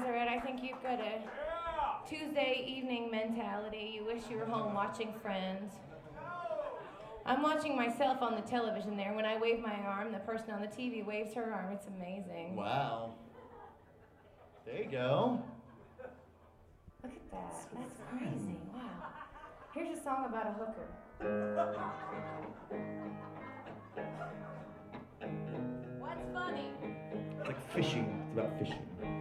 Everett. I think you've got a Tuesday evening mentality. You wish you were home watching Friends. I'm watching myself on the television there. When I wave my arm, the person on the TV waves her arm. It's amazing. Wow. There you go. Look at that. That's crazy. Wow. Here's a song about a hooker. What's funny? It's like fishing. It's about fishing.